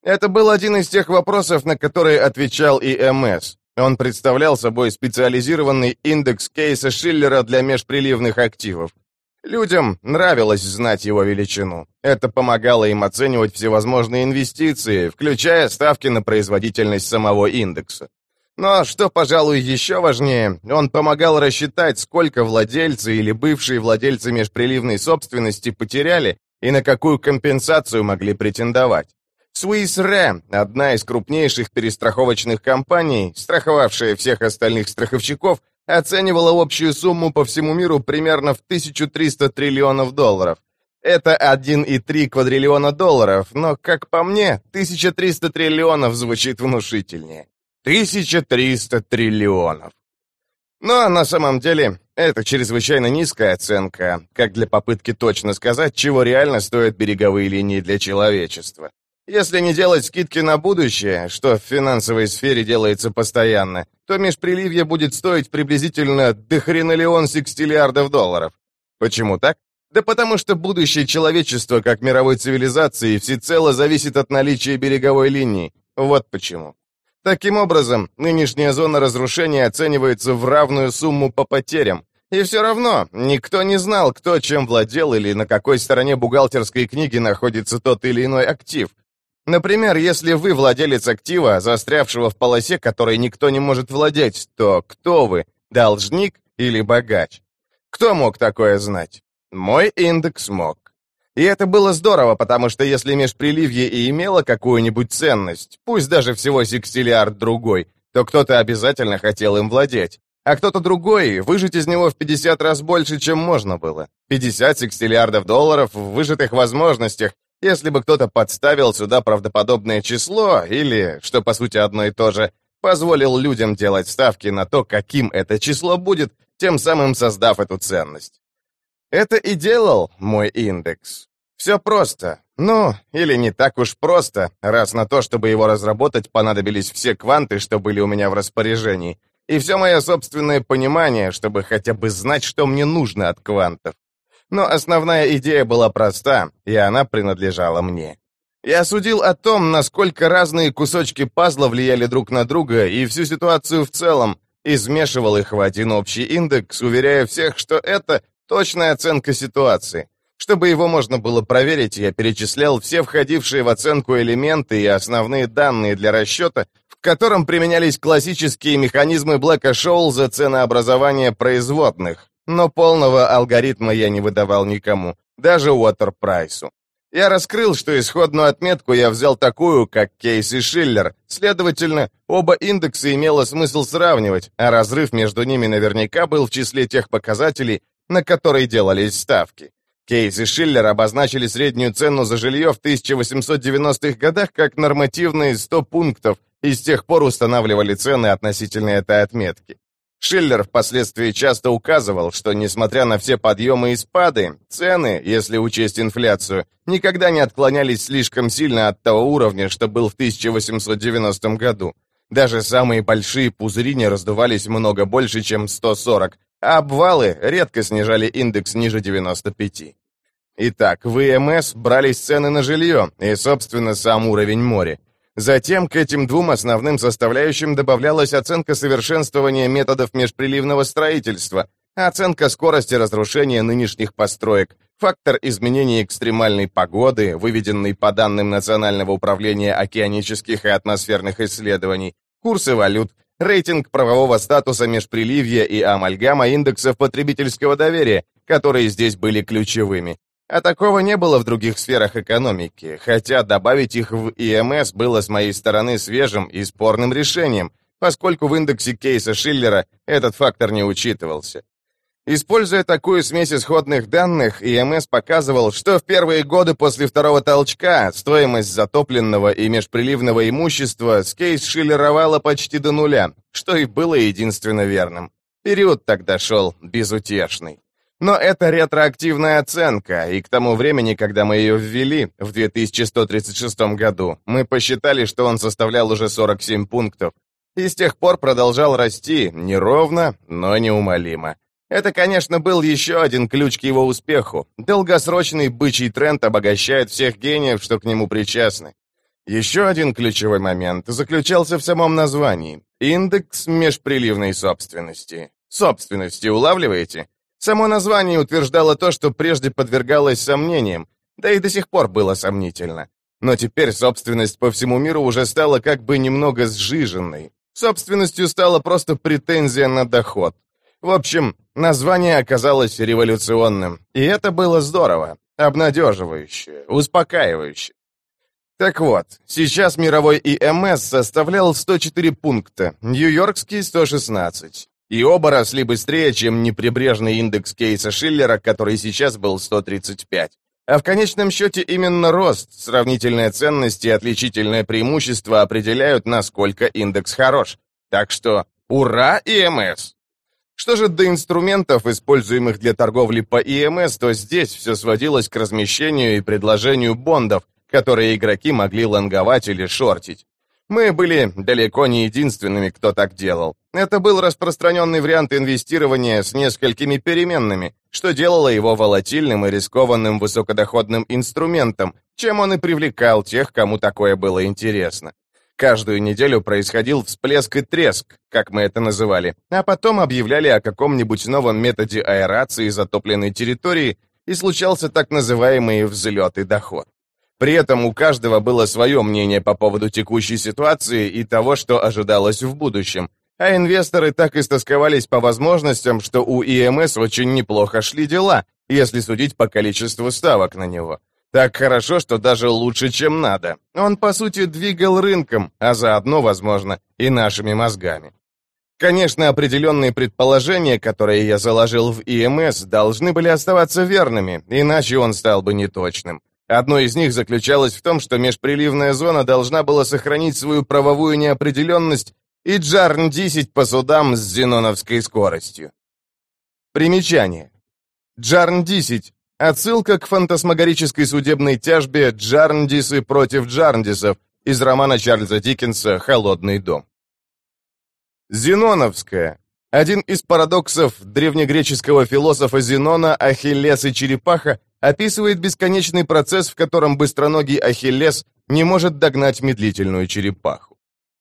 Это был один из тех вопросов, на которые отвечал ИМС. Он представлял собой специализированный индекс Кейса-Шиллера для межприливных активов. Людям нравилось знать его величину. Это помогало им оценивать всевозможные инвестиции, включая ставки на производительность самого индекса. Но, что, пожалуй, еще важнее, он помогал рассчитать, сколько владельцы или бывшие владельцы межприливной собственности потеряли и на какую компенсацию могли претендовать. Swiss Re, одна из крупнейших перестраховочных компаний, страховавшая всех остальных страховщиков, оценивала общую сумму по всему миру примерно в 1300 триллионов долларов. Это 1,3 квадриллиона долларов, но, как по мне, 1300 триллионов звучит внушительнее. 1300 триллионов. Но на самом деле это чрезвычайно низкая оценка, как для попытки точно сказать, чего реально стоят береговые линии для человечества. Если не делать скидки на будущее, что в финансовой сфере делается постоянно, то межприливье будет стоить приблизительно до хренолеон секстиллиардов долларов. Почему так? Да потому что будущее человечества как мировой цивилизации всецело зависит от наличия береговой линии. Вот почему. Таким образом, нынешняя зона разрушения оценивается в равную сумму по потерям. И все равно никто не знал, кто чем владел или на какой стороне бухгалтерской книги находится тот или иной актив. Например, если вы владелец актива, застрявшего в полосе, которой никто не может владеть, то кто вы, должник или богач? Кто мог такое знать? Мой индекс мог. И это было здорово, потому что если межприливье и имело какую-нибудь ценность, пусть даже всего секстиллиард другой, то кто-то обязательно хотел им владеть, а кто-то другой выжать из него в 50 раз больше, чем можно было. 50 секстиллиардов долларов в выжатых возможностях, если бы кто-то подставил сюда правдоподобное число или, что по сути одно и то же, позволил людям делать ставки на то, каким это число будет, тем самым создав эту ценность. Это и делал мой индекс. Все просто. Ну, или не так уж просто, раз на то, чтобы его разработать, понадобились все кванты, что были у меня в распоряжении, и все мое собственное понимание, чтобы хотя бы знать, что мне нужно от квантов. Но основная идея была проста, и она принадлежала мне. Я судил о том, насколько разные кусочки пазла влияли друг на друга и всю ситуацию в целом, и смешивал их в один общий индекс, уверяя всех, что это точная оценка ситуации. Чтобы его можно было проверить, я перечислял все входившие в оценку элементы и основные данные для расчета, в котором применялись классические механизмы Блэка-Шоулза ценообразования производных, но полного алгоритма я не выдавал никому, даже Уотер-Прайсу. Я раскрыл, что исходную отметку я взял такую, как Кейс и Шиллер, следовательно, оба индекса имело смысл сравнивать, а разрыв между ними наверняка был в числе тех показателей, на которые делались ставки. Кейс и Шиллер обозначили среднюю цену за жилье в 1890-х годах как нормативные 100 пунктов и с тех пор устанавливали цены относительно этой отметки. Шиллер впоследствии часто указывал, что, несмотря на все подъемы и спады, цены, если учесть инфляцию, никогда не отклонялись слишком сильно от того уровня, что был в 1890 году. Даже самые большие пузыри не раздувались много больше, чем 140, а обвалы редко снижали индекс ниже 95. Итак, в ИМС брались цены на жилье и, собственно, сам уровень моря. Затем к этим двум основным составляющим добавлялась оценка совершенствования методов межприливного строительства, оценка скорости разрушения нынешних построек, фактор изменения экстремальной погоды, выведенный по данным Национального управления океанических и атмосферных исследований, курсы валют, рейтинг правового статуса межприливья и амальгама индексов потребительского доверия, которые здесь были ключевыми. А такого не было в других сферах экономики, хотя добавить их в ИМС было с моей стороны свежим и спорным решением, поскольку в индексе Кейса Шиллера этот фактор не учитывался. Используя такую смесь исходных данных, ИМС показывал, что в первые годы после второго толчка стоимость затопленного и межприливного имущества с Кейс шиллеровала почти до нуля, что и было единственно верным. Период тогда шел безутешный. Но это ретроактивная оценка, и к тому времени, когда мы ее ввели, в 2136 году, мы посчитали, что он составлял уже 47 пунктов, и с тех пор продолжал расти неровно, но неумолимо. Это, конечно, был еще один ключ к его успеху. Долгосрочный бычий тренд обогащает всех гениев, что к нему причастны. Еще один ключевой момент заключался в самом названии – индекс межприливной собственности. Собственности, улавливаете? Само название утверждало то, что прежде подвергалось сомнениям, да и до сих пор было сомнительно. Но теперь собственность по всему миру уже стала как бы немного сжиженной. Собственностью стала просто претензия на доход. В общем, название оказалось революционным, и это было здорово, обнадеживающе, успокаивающе. Так вот, сейчас мировой ИМС составлял 104 пункта, нью-йоркский 116. И оба росли быстрее, чем неприбрежный индекс Кейса-Шиллера, который сейчас был 135. А в конечном счете именно рост, сравнительная ценность и отличительное преимущество определяют, насколько индекс хорош. Так что ура, ИМС! Что же до инструментов, используемых для торговли по ИМС, то здесь все сводилось к размещению и предложению бондов, которые игроки могли лонговать или шортить. Мы были далеко не единственными, кто так делал. Это был распространенный вариант инвестирования с несколькими переменными, что делало его волатильным и рискованным высокодоходным инструментом, чем он и привлекал тех, кому такое было интересно. Каждую неделю происходил всплеск и треск, как мы это называли, а потом объявляли о каком-нибудь новом методе аэрации затопленной территории, и случался так называемый взлет и доход. При этом у каждого было свое мнение по поводу текущей ситуации и того, что ожидалось в будущем, а инвесторы так истосковались по возможностям, что у ИМС очень неплохо шли дела, если судить по количеству ставок на него. Так хорошо, что даже лучше, чем надо. Он, по сути, двигал рынком, а заодно, возможно, и нашими мозгами. Конечно, определенные предположения, которые я заложил в ИМС, должны были оставаться верными, иначе он стал бы неточным. Одно из них заключалось в том, что межприливная зона должна была сохранить свою правовую неопределенность и джарндисить по судам с зеноновской скоростью. Примечание. Джарндисить. Отсылка к фантасмагорической судебной тяжбе «Джарндисы против Джарндисов» из романа Чарльза Диккенса «Холодный дом». Зеноновская. Один из парадоксов древнегреческого философа Зенона «Ахиллес и черепаха» описывает бесконечный процесс, в котором быстроногий Ахиллес не может догнать медлительную черепаху.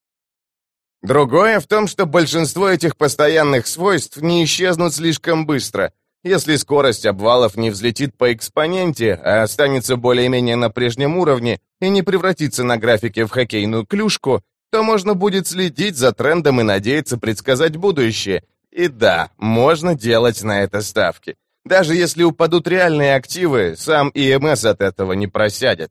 Другое в том, что большинство этих постоянных свойств не исчезнут слишком быстро. Если скорость обвалов не взлетит по экспоненте, а останется более-менее на прежнем уровне и не превратится на графике в хоккейную клюшку, то можно будет следить за трендом и надеяться предсказать будущее. И да, можно делать на это ставки. Даже если упадут реальные активы, сам ИМС от этого не просядет.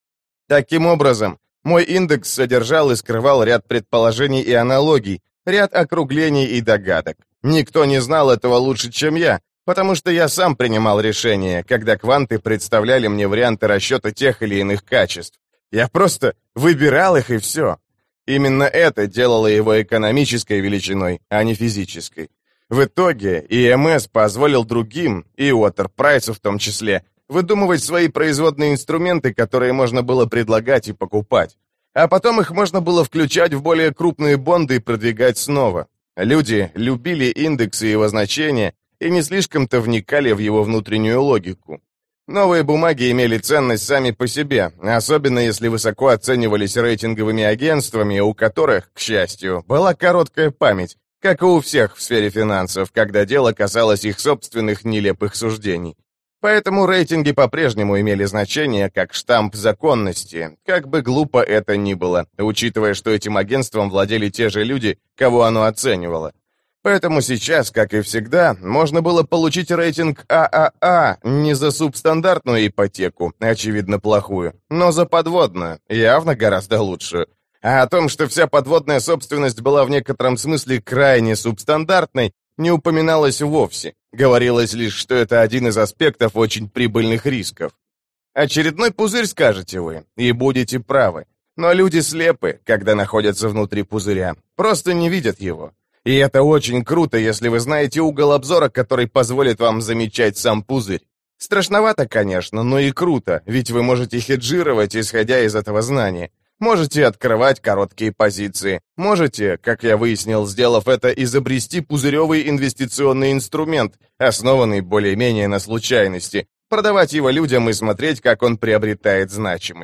Таким образом, мой индекс содержал и скрывал ряд предположений и аналогий, ряд округлений и догадок. Никто не знал этого лучше, чем я, потому что я сам принимал решения, когда кванты представляли мне варианты расчета тех или иных качеств. Я просто выбирал их и все. Именно это делало его экономической величиной, а не физической. В итоге ИМС позволил другим, и Уотер Прайсу в том числе, выдумывать свои производные инструменты, которые можно было предлагать и покупать. А потом их можно было включать в более крупные бонды и продвигать снова. Люди любили индексы и его значения и не слишком-то вникали в его внутреннюю логику. Новые бумаги имели ценность сами по себе, особенно если высоко оценивались рейтинговыми агентствами, у которых, к счастью, была короткая память, как и у всех в сфере финансов, когда дело касалось их собственных нелепых суждений. Поэтому рейтинги по-прежнему имели значение как штамп законности, как бы глупо это ни было, учитывая, что этим агентством владели те же люди, кого оно оценивало. Поэтому сейчас, как и всегда, можно было получить рейтинг ААА не за субстандартную ипотеку, очевидно плохую, но за подводную, явно гораздо лучшую. А о том, что вся подводная собственность была в некотором смысле крайне субстандартной, не упоминалось вовсе. Говорилось лишь, что это один из аспектов очень прибыльных рисков. Очередной пузырь, скажете вы, и будете правы. Но люди слепы, когда находятся внутри пузыря, просто не видят его. И это очень круто, если вы знаете угол обзора, который позволит вам замечать сам пузырь. Страшновато, конечно, но и круто, ведь вы можете хеджировать, исходя из этого знания. Можете открывать короткие позиции. Можете, как я выяснил, сделав это, изобрести пузыревый инвестиционный инструмент, основанный более-менее на случайности, продавать его людям и смотреть, как он приобретает значимость.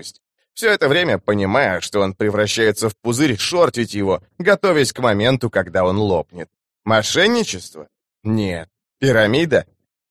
Все это время понимая, что он превращается в пузырь, шортить его, готовясь к моменту, когда он лопнет. Мошенничество? Нет. Пирамида?